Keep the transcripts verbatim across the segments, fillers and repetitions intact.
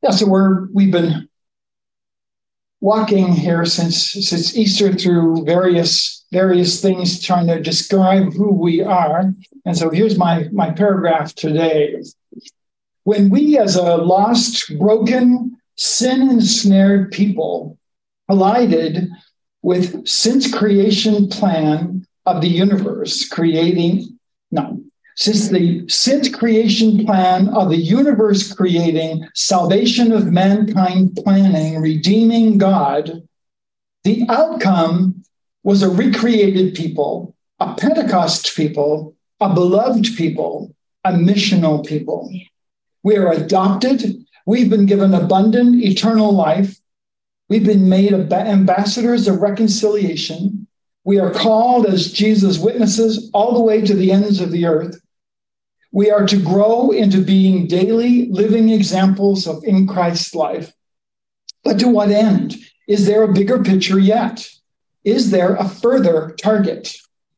Yeah, so we're we've been walking here since since Easter through various various things, trying to describe who we are. And so here's my my paragraph today. When we, as a lost, broken, sin-ensnared people, collided with since creation plan of the universe, creating no. Since the since creation plan of the universe creating salvation of mankind planning, redeeming God, the outcome was a recreated people, a Pentecost people, a beloved people, a missional people. We are adopted. We've been given abundant eternal life. We've been made ambassadors of reconciliation. We are called as Jesus' witnesses all the way to the ends of the earth. We are to grow into being daily living examples of in Christ's life. But to what end? Is there a bigger picture yet? Is there a further target?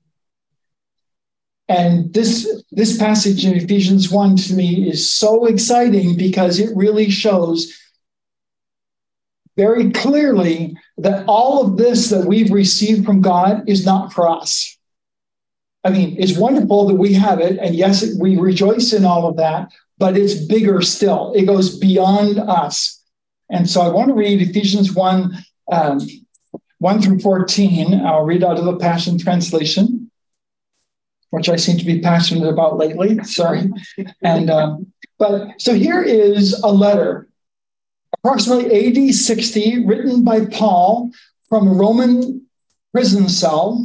And this, this passage in Ephesians one to me is so exciting because it really shows very clearly that all of this that we've received from God is not for us. I mean, it's wonderful that we have it, and yes, we rejoice in all of that, but it's bigger still. It goes beyond us. And so I want to read Ephesians one, um, one through fourteen. I'll read out of the Passion Translation, which I seem to be passionate about lately. Sorry. And um, but so here is a letter, approximately A D sixty, written by Paul from a Roman prison cell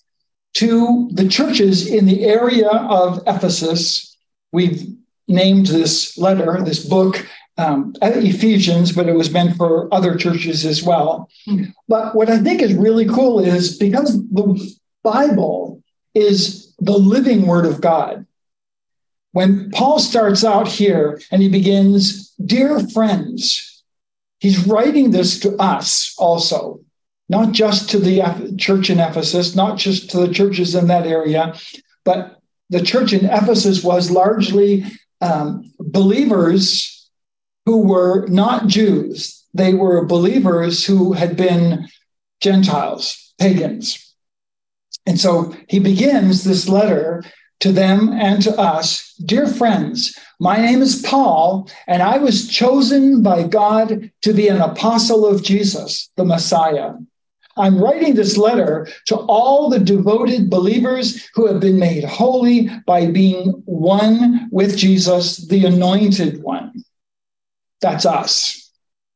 to the churches in the area of Ephesus. We've named this letter, this book, um, Ephesians, but it was meant for other churches as well. Mm. But what I think is really cool is because the Bible is the living word of God. When Paul starts out here and he begins, "Dear friends," he's writing this to us also. Not just to the church in Ephesus, not just to the churches in that area, but the church in Ephesus was largely um, believers who were not Jews. They were believers who had been Gentiles, pagans. And so he begins this letter to them and to us. "Dear friends, my name is Paul, and I was chosen by God to be an apostle of Jesus, the Messiah. I'm writing this letter to all the devoted believers who have been made holy by being one with Jesus, the Anointed One." That's us.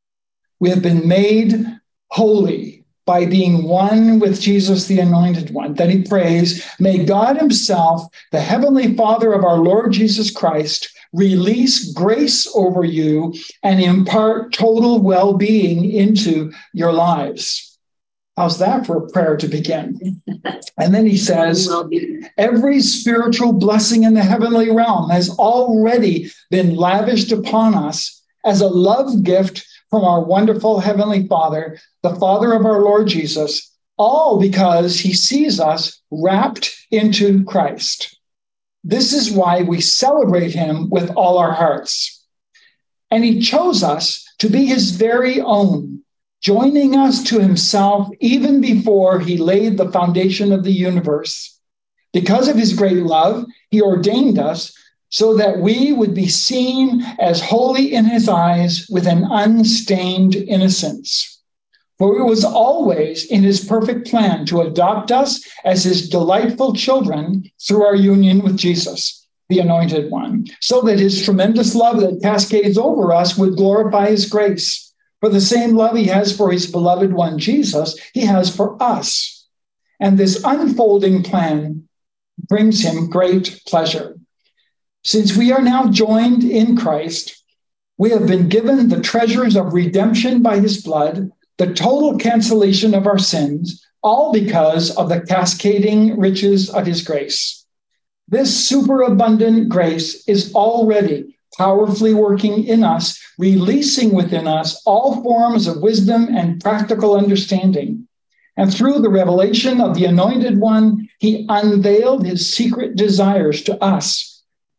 We have been made holy by being one with Jesus, the Anointed One. Then he prays, "May God himself, the Heavenly Father of our Lord Jesus Christ, release grace over you and impart total well-being into your lives." How's that for a prayer to begin? And then he says, "Every spiritual blessing in the heavenly realm has already been lavished upon us as a love gift from our wonderful Heavenly Father, the Father of our Lord Jesus, all because he sees us wrapped into Christ. This is why we celebrate him with all our hearts. And he chose us to be his very own, joining us to himself even before he laid the foundation of the universe. Because of his great love, he ordained us so that we would be seen as holy in his eyes with an unstained innocence. For it was always in his perfect plan to adopt us as his delightful children through our union with Jesus, the Anointed One, so that his tremendous love that cascades over us would glorify his grace. For the same love he has for his beloved one, Jesus, he has for us. And this unfolding plan brings him great pleasure. Since we are now joined in Christ, we have been given the treasures of redemption by his blood, the total cancellation of our sins, all because of the cascading riches of his grace. This superabundant grace is already powerfully working in us, releasing within us all forms of wisdom and practical understanding. And through the revelation of the Anointed One, he unveiled his secret desires to us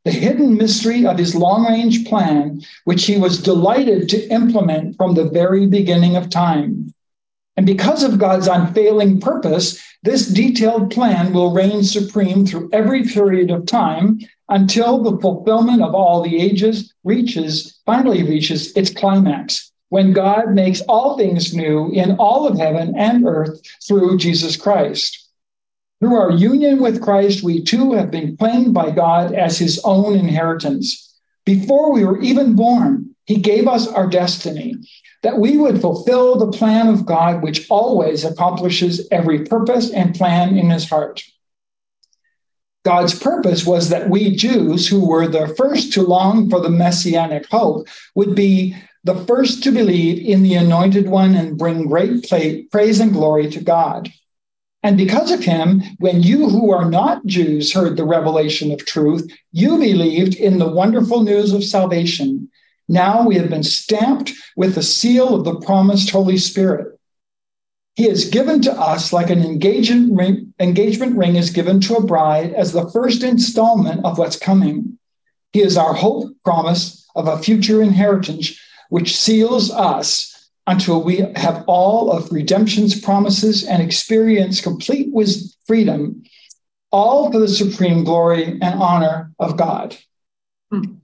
the hidden mystery of his long-range plan, which he was delighted to implement from the very beginning of time. And because of God's unfailing purpose, this detailed plan will reign supreme through every period of time until the fulfillment of all the ages reaches, finally reaches its climax, when God makes all things new in all of heaven and earth through Jesus Christ. Through our union with Christ, we too have been claimed by God as his own inheritance. Before we were even born, he gave us our destiny, that we would fulfill the plan of God, which always accomplishes every purpose and plan in his heart. God's purpose was that we Jews, who were the first to long for the messianic hope, would be the first to believe in the Anointed One and bring great praise and glory to God. And because of him, when you who are not Jews heard the revelation of truth, you believed in the wonderful news of salvation. Now we have been stamped with the seal of the promised Holy Spirit. He is given to us like an engagement ring, engagement ring is given to a bride as the first installment of what's coming. He is our hope promise of a future inheritance, which seals us until we have all of redemption's promises and experience complete wisdom, freedom, all for the supreme glory and honor of God. Hmm.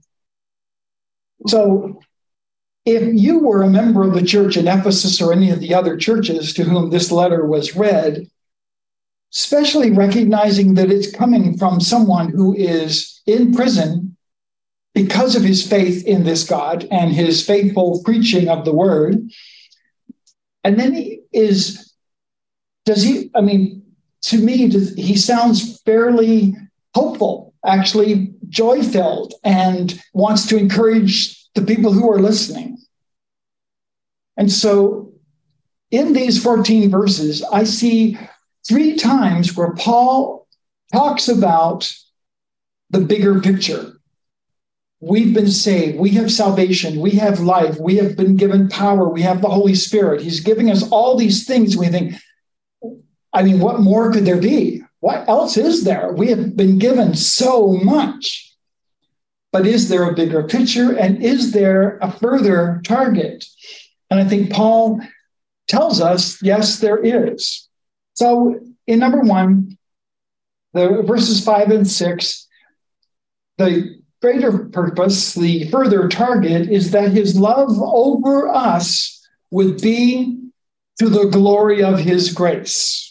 So if you were a member of the church in Ephesus or any of the other churches to whom this letter was read, especially recognizing that it's coming from someone who is in prison because of his faith in this God and his faithful preaching of the word. And then he is, does he, I mean, to me, does, he sounds fairly hopeful, actually joy-filled, and wants to encourage the people who are listening. And so in these fourteen verses, I see three times where Paul talks about the bigger picture. We've been saved. We have salvation. We have life. We have been given power. We have the Holy Spirit. He's giving us all these things. We think, I mean, what more could there be? What else is there? We have been given so much. But is there a bigger picture? And is there a further target? And I think Paul tells us, yes, there is. So in number one, the verses five and six, the greater purpose, the further target, is that his love over us would be to the glory of his grace.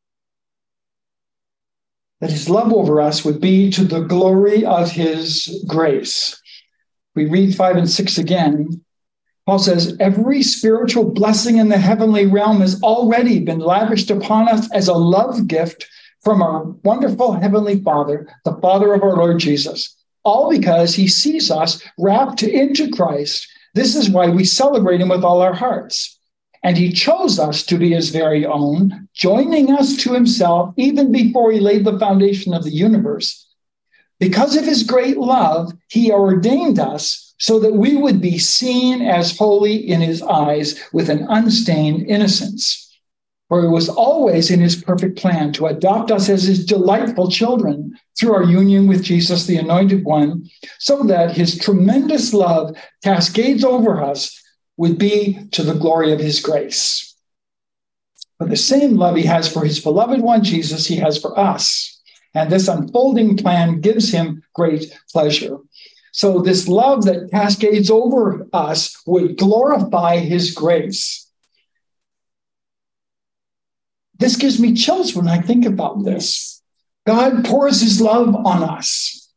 That his love over us would be to the glory of his grace. We read five and six again. Paul says, every spiritual blessing in the heavenly realm has already been lavished upon us as a love gift from our wonderful heavenly Father, the Father of our Lord Jesus. All because he sees us wrapped into Christ. This is why we celebrate him with all our hearts. And he chose us to be his very own, joining us to himself even before he laid the foundation of the universe. Because of his great love, he ordained us so that we would be seen as holy in his eyes with an unstained innocence. For it was always in his perfect plan to adopt us as his delightful children through our union with Jesus, the Anointed One, so that his tremendous love cascades over us would be to the glory of his grace. But the same love he has for his beloved one, Jesus, he has for us. And this unfolding plan gives him great pleasure. So this love that cascades over us would glorify his grace. This gives me chills when I think about this. God pours his love on us.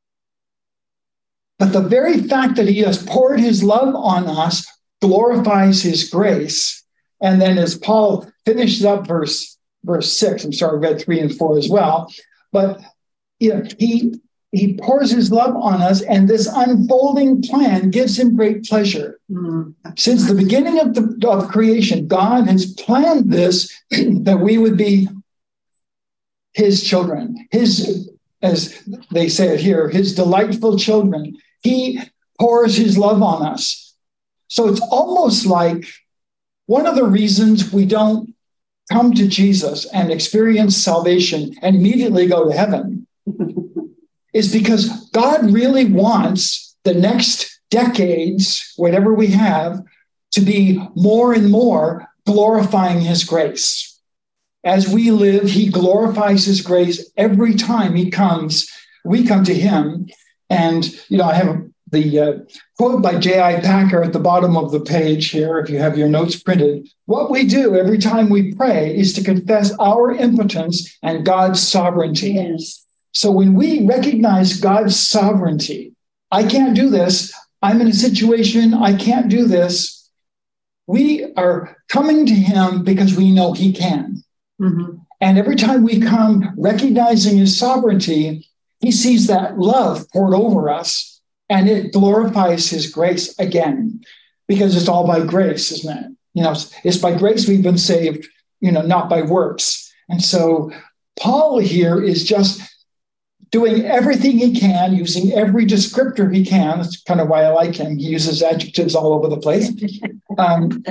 But the very fact that he has poured his love on us glorifies his grace. And then as Paul finishes up verse, verse six, I'm sorry, I read three and four as well, but you know, he, he pours his love on us, and this unfolding plan gives him great pleasure. Mm. Since the beginning of, the, of creation, God has planned this, that we would be his children, his, as they say it here, his delightful children. He pours his love on us. So it's almost like one of the reasons we don't come to Jesus and experience salvation and immediately go to heaven is because God really wants the next decades, whatever we have, to be more and more glorifying his grace. As we live, he glorifies his grace every time he comes. We come to him. And, you know, I have the uh, quote by J I Packer at the bottom of the page here, if you have your notes printed. What we do every time we pray is to confess our impotence and God's sovereignty. Yes. So when we recognize God's sovereignty, I can't do this. I'm in a situation, I can't do this. We are coming to him because we know he can. Mm-hmm. And every time we come recognizing his sovereignty, he sees that love poured over us, and it glorifies his grace again, because it's all by grace, isn't it? You know, it's, it's by grace we've been saved, you know, not by works. And so Paul here is just doing everything he can, using every descriptor he can. That's kind of why I like him. He uses adjectives all over the place. Um,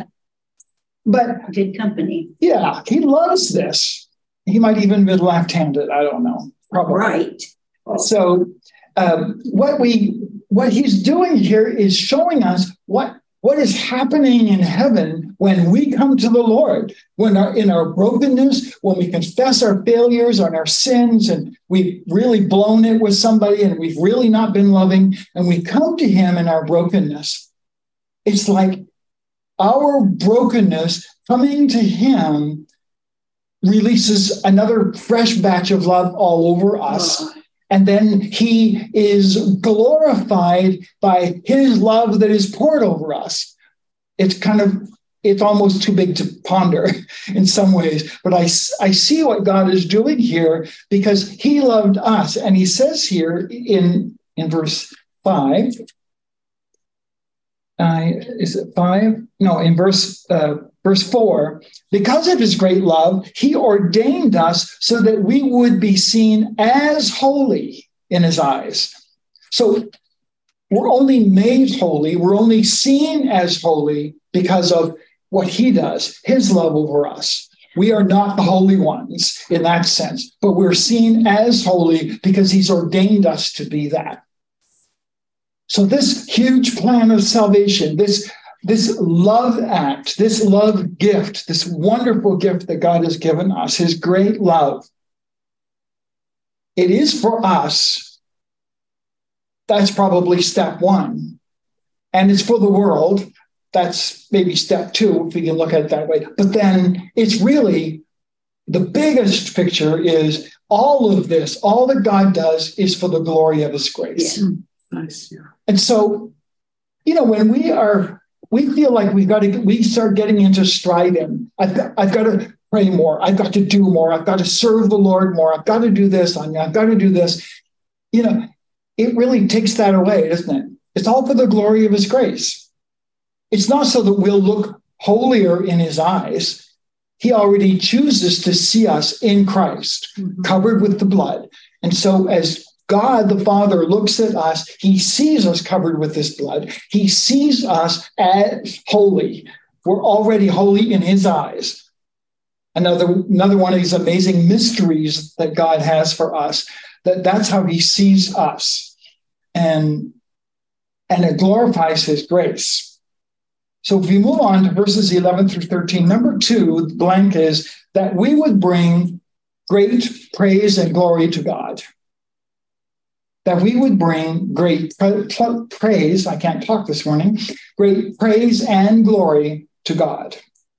but good company. Yeah, he loves this. He might even be left-handed. I don't know. Probably. Right. So um, what we what he's doing here is showing us what what is happening in heaven when we come to the Lord, when our, in our brokenness, when we confess our failures and our sins, and we've really blown it with somebody and we've really not been loving, and we come to him in our brokenness. It's like our brokenness coming to him releases another fresh batch of love all over us. Oh. And then he is glorified by his love that is poured over us. It's kind of, it's almost too big to ponder in some ways. But I, I see what God is doing here because he loved us. And he says here in, in verse five, uh, is it five? No, in verse uh, verse four, because of his great love, he ordained us so that we would be seen as holy in his eyes. So we're only made holy, we're only seen as holy because of what he does, his love over us. We are not the holy ones in that sense, but we're seen as holy because he's ordained us to be that. So this huge plan of salvation, this This love act, this love gift, this wonderful gift that God has given us, his great love, it is for us. That's probably step one. And it's for the world. That's maybe step two, if we can look at it that way. But then it's really the biggest picture is all of this, all that God does is for the glory of his grace. Yeah. Nice. Yeah. And so, you know, when we are we feel like we've got to, we start getting into striving. I've got, I've got to pray more. I've got to do more. I've got to serve the Lord more. I've got to do this. I've got to do this. You know, it really takes that away, doesn't it? It's all for the glory of his grace. It's not so that we'll look holier in his eyes. He already chooses to see us in Christ, mm-hmm. covered with the blood. And so as God the Father looks at us, he sees us covered with his blood. He sees us as holy. We're already holy in his eyes. Another, another one of these amazing mysteries that God has for us, that that's how he sees us. And, and it glorifies his grace. So if we move on to verses eleven through thirteen, number two, blank is that we would bring great praise and glory to God. That we would bring great praise, I can't talk this morning, great praise and glory to God.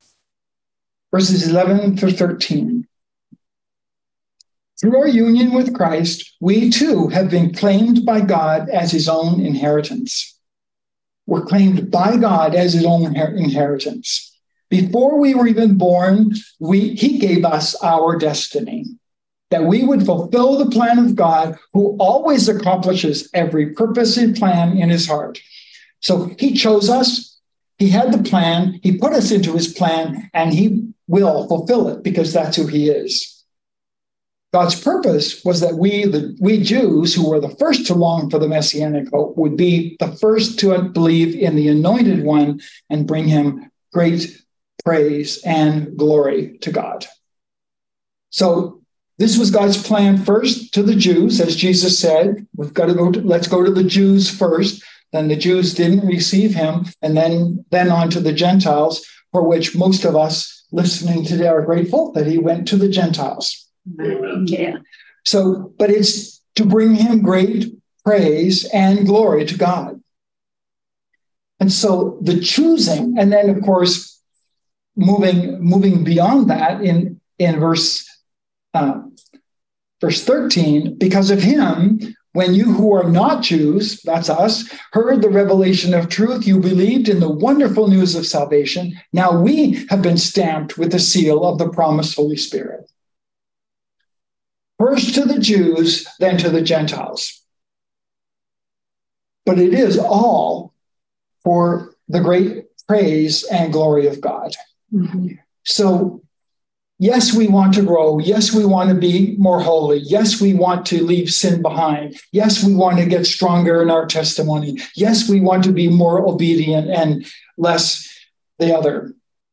Verses eleven through thirteen. Through our union with Christ, we too have been claimed by God as his own inheritance. We're claimed by God as his own inheritance. Before we were even born, we, he gave us our destiny, that we would fulfill the plan of God, who always accomplishes every purpose and plan in his heart. So he chose us, he had the plan, he put us into his plan, and he will fulfill it because that's who he is. God's purpose was that we, the we Jews, who were the first to long for the Messianic hope, would be the first to believe in the Anointed One and bring him great praise and glory to God. So This was God's plan first to the Jews, as Jesus said, we've got to go to, let's go to the Jews first. Then the Jews didn't receive him, and then, then on to the Gentiles, for which most of us listening today are grateful that he went to the Gentiles. Amen. Yeah. So, but it's to bring him great praise and glory to God. And so the choosing, and then of course, moving, moving beyond that in, in verse, uh, verse thirteen, because of him, when you who are not Jews, that's us, heard the revelation of truth, you believed in the wonderful news of salvation. Now we have been stamped with the seal of the promised Holy Spirit. First to the Jews, then to the Gentiles. But it is all for the great praise and glory of God. Mm-hmm. So, yes, we want to grow. Yes, we want to be more holy. Yes, we want to leave sin behind. Yes, we want to get stronger in our testimony. Yes, we want to be more obedient and less the other.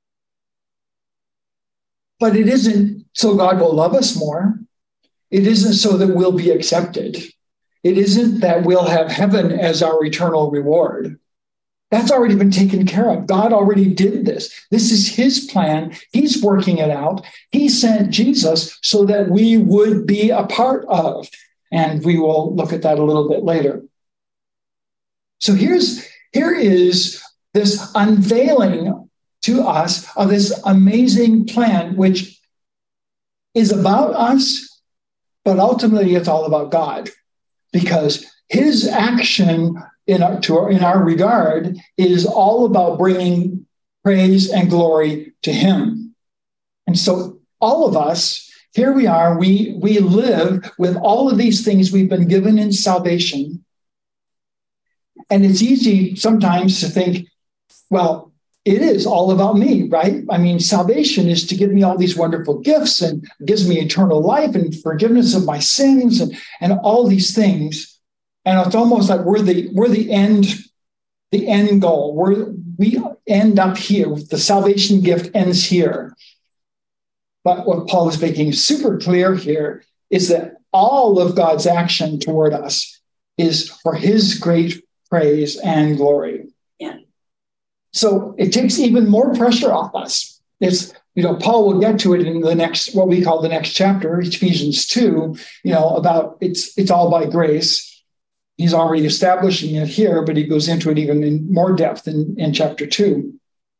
But it isn't so God will love us more. It isn't so that we'll be accepted. It isn't that we'll have heaven as our eternal reward. That's already been taken care of. God already did this. This is his plan. He's working it out. He sent Jesus so that we would be a part of. And we will look at that a little bit later. So here's, here is this unveiling to us of this amazing plan, which is about us, but ultimately it's all about God. Because his action in our, to our, in our regard is all about bringing praise and glory to him. And so all of us, here we are, we, we live with all of these things we've been given in salvation. And it's easy sometimes to think, well, it is all about me, right? I mean, salvation is to give me all these wonderful gifts and gives me eternal life and forgiveness of my sins and, and all these things. And it's almost like we're the we're the end, the end goal. We're we end up here. The salvation gift ends here. But what Paul is making super clear here is that all of God's action toward us is for his great praise and glory. Yeah. So it takes even more pressure off us. It's, you know, Paul will get to it in the next, what we call the next chapter, Ephesians two, you know, about it's it's all by grace. He's already establishing it here, but he goes into it even in more depth in, in chapter two.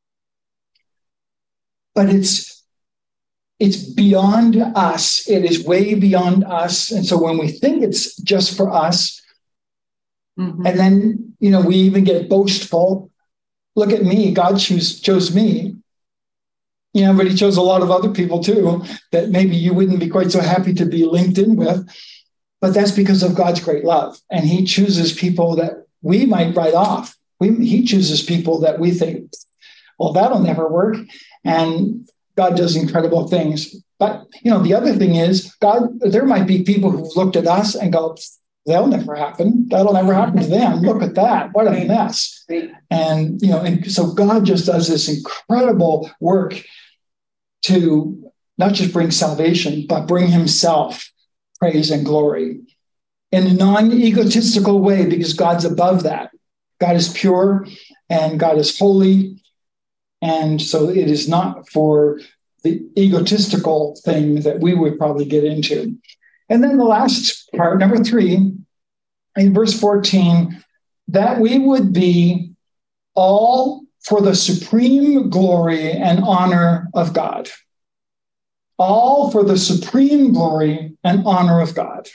But it's, it's beyond us. It is way beyond us. And so when we think it's just for us, mm-hmm. and then, you know, we even get boastful. Look at me. God choose, chose me. You know, but he chose a lot of other people too that maybe you wouldn't be quite so happy to be linked in with. But that's because of God's great love. And he chooses people that we might write off. We, he chooses people that we think, well, that'll never work. And God does incredible things. But, you know, the other thing is, God, there might be people who've looked at us and go, that'll never happen. That'll never happen to them. Look at that. What a mess. And, you know, and so God just does this incredible work to not just bring salvation, but bring himself praise and glory in a non-egotistical way, because God's above that. God is pure and God is holy. And so it is not for the egotistical thing that we would probably get into. And then the last part, number three, in verse fourteen, that we would be all for the supreme glory and honor of God. All for the supreme glory and honor of God.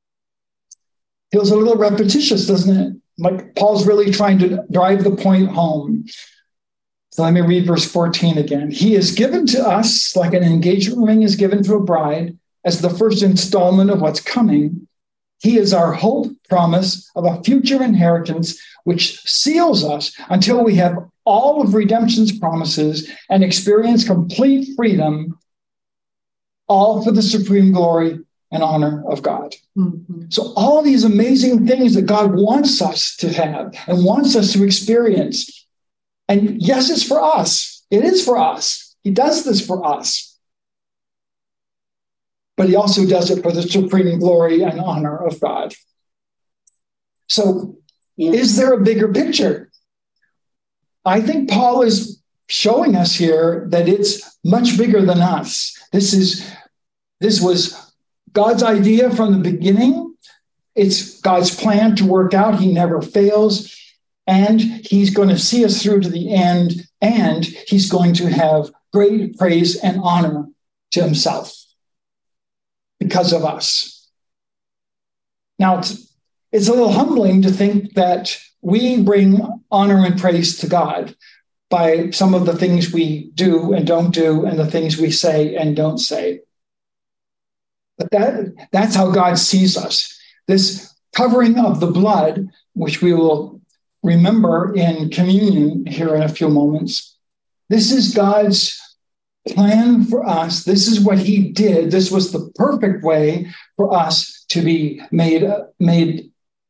Feels a little repetitious, doesn't it? Like Paul's really trying to drive the point home. So let me read verse fourteen again. He is given to us like an engagement ring is given to a bride as the first installment of what's coming. He is our hope, promise of a future inheritance, which seals us until we have all of redemption's promises and experience complete freedom, all for the supreme glory and honor of God. Mm-hmm. So all these amazing things that God wants us to have and wants us to experience. And yes, it's for us. It is for us. He does this for us. but he also does it for the supreme glory and honor of God. So, yeah. Is there a bigger picture? I think Paul is showing us here that it's much bigger than us. This is this was God's idea from the beginning. It's God's plan to work out. He never fails. And he's going to see us through to the end. And he's going to have great praise and honor to himself because of us. Now, it's, it's a little humbling to think that we bring honor and praise to God by some of the things we do and don't do and the things we say and don't say. But that, that's how God sees us. This covering of the blood, which we will remember in communion here in a few moments, this is God's plan for us. This is what he did. This was the perfect way for us to be made, made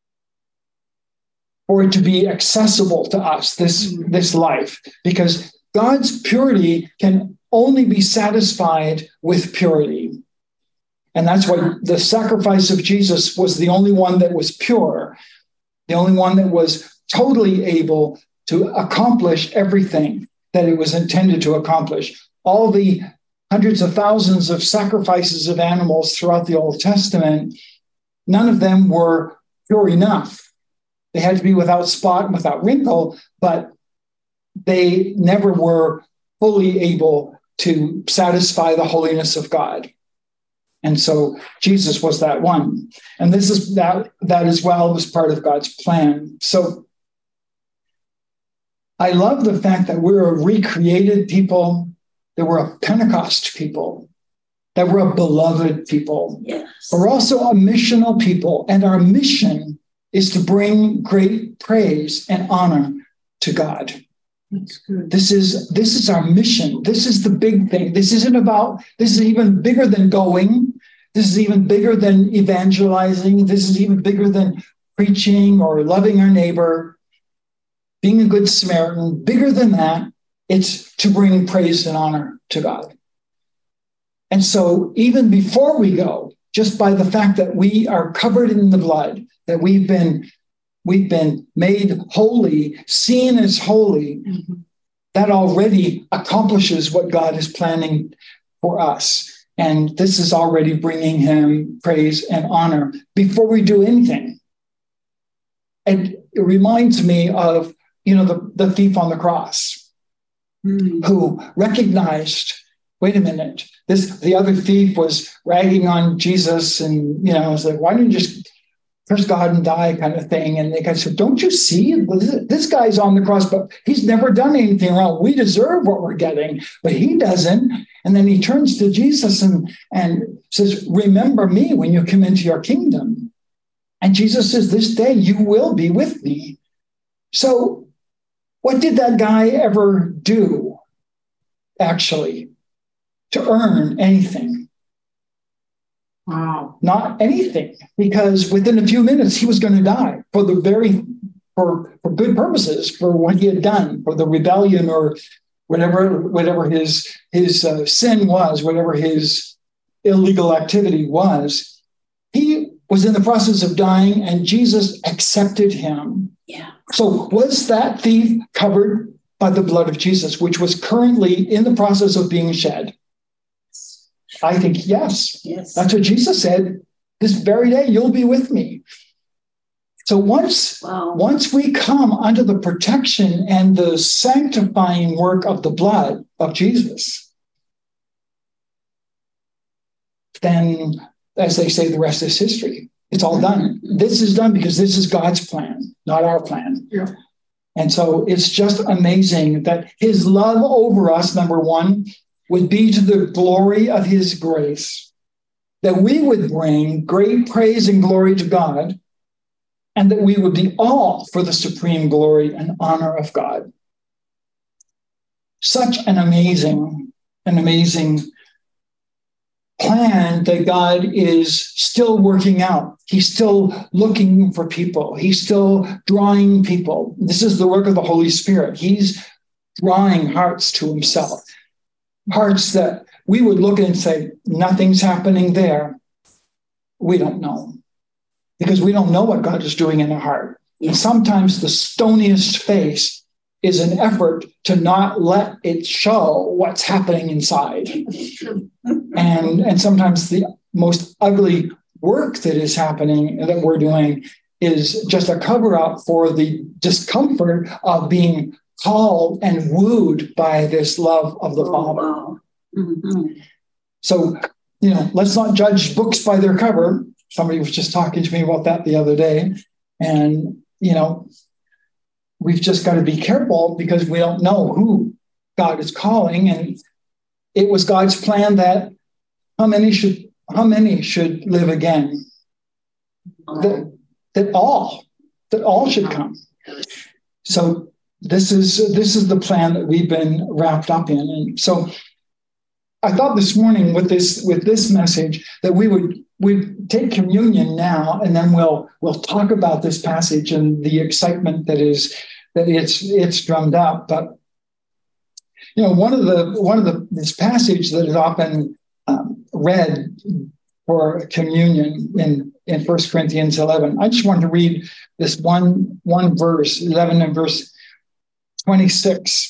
for it to be accessible to us, this, this life, because God's purity can only be satisfied with purity. And that's why the sacrifice of Jesus was the only one that was pure, the only one that was totally able to accomplish everything that it was intended to accomplish. All the hundreds of thousands of sacrifices of animals throughout the Old Testament, none of them were pure enough. They had to be without spot and without wrinkle, but they never were fully able to satisfy the holiness of God. And so Jesus was that one. And this is that, that as well was part of God's plan. So I love the fact that we're a recreated people, that we're a Pentecost people, that we're a beloved people. Yes. We're also a missional people, and our mission is to bring great praise and honor to God. That's good. This is, this is our mission. This is the big thing. This isn't about, this is even bigger than going. This is even bigger than evangelizing. This is even bigger than preaching or loving our neighbor, being a good Samaritan. Bigger than that, it's to bring praise and honor to God. And so even before we go, just by the fact that we are covered in the blood, that we've been we've been made holy, seen as holy, mm-hmm. that already accomplishes what God is planning for us. And this is already bringing him praise and honor before we do anything. And it reminds me of, you know, the, the thief on the cross, mm-hmm. who recognized, wait a minute, this the other thief was ragging on Jesus, and, you know, was like, why don't you just curse God and die, kind of thing. And they guy said, don't you see? This guy's on the cross, but he's never done anything wrong. We deserve what we're getting, but he doesn't. And then he turns to Jesus and, and says, remember me when you come into your kingdom. And Jesus says, this day you will be with me. So what did that guy ever do, actually, to earn anything? Wow. Not anything, because within a few minutes he was going to die for the very for, for good purposes, for what he had done, for the rebellion or whatever whatever his his uh, sin was, whatever his illegal activity was. He was in the process of dying, and Jesus accepted him. Yeah. So was that thief covered by the blood of Jesus, which was currently in the process of being shed? I think yes. Yes. That's what Jesus said. This very day, you'll be with me. So once, wow. once we come under the protection and the sanctifying work of the blood of Jesus, then, as they say, the rest is history. It's all done. This is done because this is God's plan, not our plan. Yeah. And so it's just amazing that his love over us, number one, would be to the glory of his grace, that we would bring great praise and glory to God, and that we would be all for the supreme glory and honor of God. Such an amazing, an amazing plan that God is still working out. He's still looking for people. He's still drawing people. This is the work of the Holy Spirit. He's drawing hearts to himself. parts that we would look at and say, nothing's happening there. We don't know, because we don't know what God is doing in the heart. And sometimes the stoniest face is an effort to not let it show what's happening inside. And, and sometimes the most ugly work that is happening, that we're doing, is just a cover-up for the discomfort of being called and wooed by this love of the Father. Oh, wow. Mm-hmm. So, you know, let's not judge books by their cover. Somebody was just talking to me about that the other day. And, you know, we've just got to be careful, because we don't know who God is calling. And it was God's plan that how many should how many should live again? That, that all, that all should come. So this is this is the plan that we've been wrapped up in. And so I thought this morning with this with this message that we would we'd take communion now, and then we'll we'll talk about this passage and the excitement that is that it's it's drummed up. But you know, one of the one of the this passage that is often um, read for communion in in First Corinthians eleven. I just wanted to read this one one verse, eleven and verse twenty-six.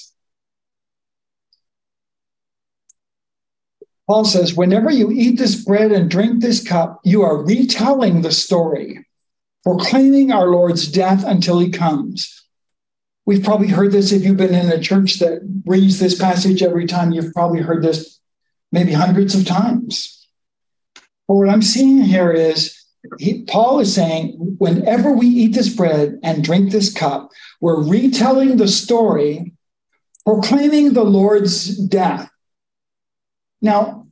Paul says, whenever you eat this bread and drink this cup, you are retelling the story, proclaiming our Lord's death until he comes. We've probably heard this if you've been in a church that reads this passage every time. You've probably heard this maybe hundreds of times. But what I'm seeing here is he, Paul is saying, whenever we eat this bread and drink this cup, we're retelling the story, proclaiming the Lord's death. Now,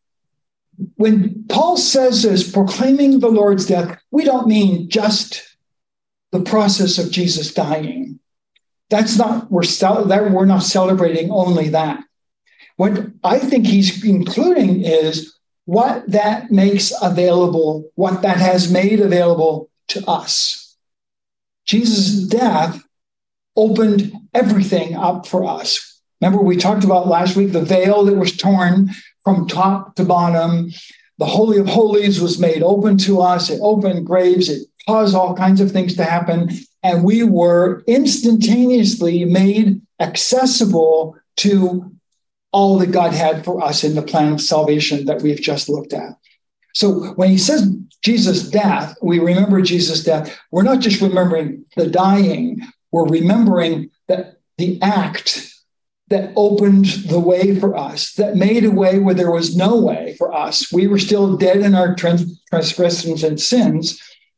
when Paul says this, proclaiming the Lord's death, we don't mean just the process of Jesus dying. That's not, we're, that we're not celebrating only that. What I think he's including is what that makes available, what that has made available to us. Jesus' death opened everything up for us. Remember, we talked about last week the veil that was torn from top to bottom. The Holy of Holies was made open to us. It opened graves. It caused all kinds of things to happen. And we were instantaneously made accessible to all that God had for us in the plan of salvation that we've just looked at. So when he says Jesus' death, we remember Jesus' death. We're not just remembering the dying. We're remembering that the act that opened the way for us, that made a way where there was no way for us. We were still dead in our transgressions and sins.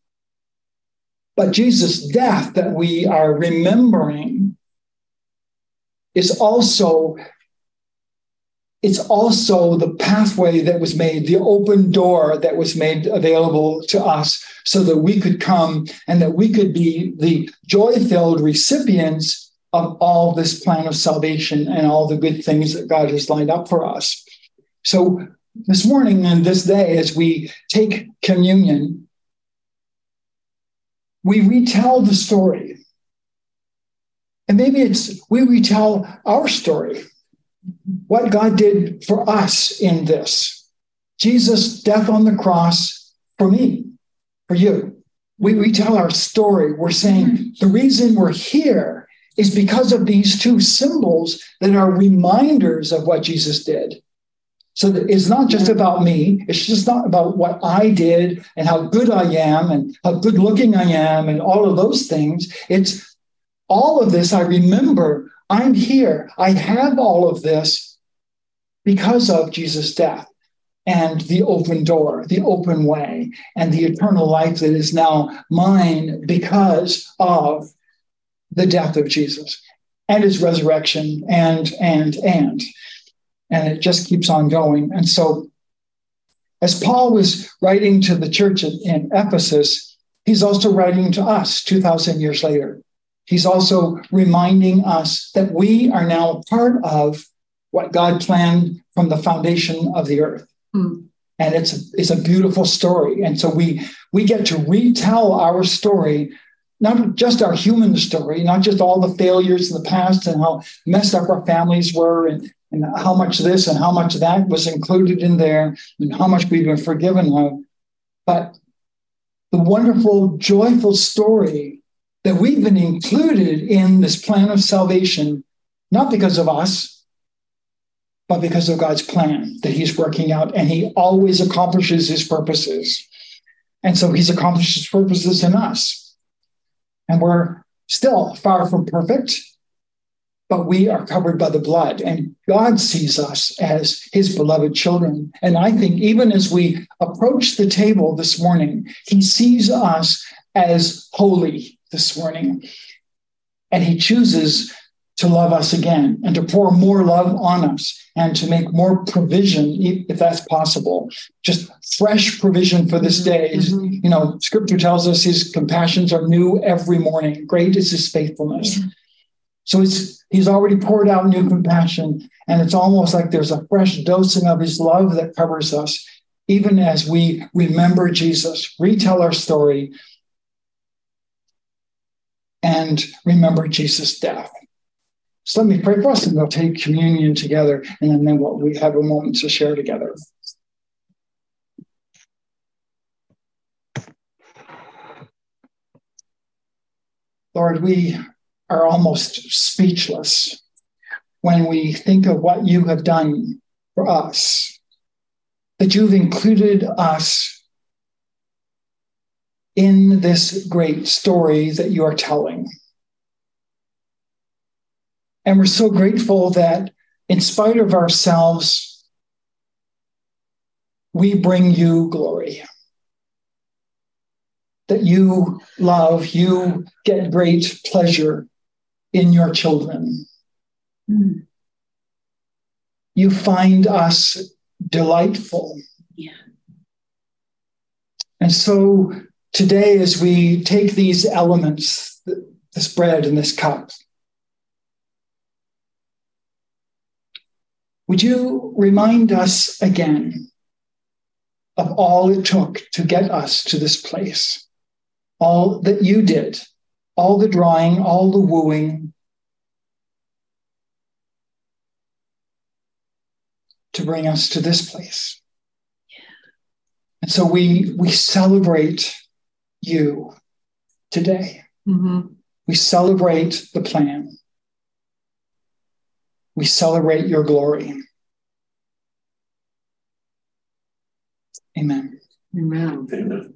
But Jesus' death that we are remembering is also, it's also the pathway that was made, the open door that was made available to us so that we could come and that we could be the joy-filled recipients of all this plan of salvation and all the good things that God has lined up for us. So this morning and this day, as we take communion, we retell the story. And maybe it's we retell our story, what God did for us in this. Jesus' death on the cross for me, for you. We retell our story. We're saying the reason we're here is because of these two symbols that are reminders of what Jesus did. So that it's not just about me. It's just not about what I did and how good I am and how good looking I am and all of those things. It's all of this. I remember I'm here. I have all of this because of Jesus' death and the open door, the open way, and the eternal life that is now mine because of the death of Jesus and his resurrection and, and, and, and it just keeps on going. And so as Paul was writing to the church in, in Ephesus, he's also writing to us two thousand years later. He's also reminding us that we are now part of what God planned from the foundation of the earth. Mm. And it's a, it's a beautiful story. And so we, we get to retell our story, not just our human story, not just all the failures in the past and how messed up our families were and, and how much this and how much that was included in there, and how much we've been forgiven of. But the wonderful, joyful story that we've been included in this plan of salvation, not because of us, but because of God's plan that he's working out, and he always accomplishes his purposes. And so he's accomplished his purposes in us. And we're still far from perfect, but we are covered by the blood, and God sees us as his beloved children. And I think even as we approach the table this morning, he sees us as holy this morning, and he chooses to love us again and to pour more love on us and to make more provision, if that's possible, just fresh provision for this day. Mm-hmm. You know, scripture tells us his compassions are new every morning. Great is his faithfulness. Mm-hmm. So it's, he's already poured out new compassion, and it's almost like there's a fresh dosing of his love that covers us, even as we remember Jesus, retell our story, and remember Jesus' death. So let me pray for us, and we'll take communion together, and then we'll, we have a moment to share together. Lord, we are almost speechless when we think of what you have done for us, that you've included us in this great story that you are telling. And we're so grateful that in spite of ourselves, we bring you glory. That you love, you get great pleasure in your children. Mm. You find us delightful. Yeah. And so today, as we take these elements, this bread and this cup, would you remind us again of all it took to get us to this place, all that you did, all the drawing, all the wooing, to bring us to this place. Yeah. And so we, we celebrate you today. Mm-hmm. We celebrate the plan. We celebrate your glory. Amen. Amen. Amen.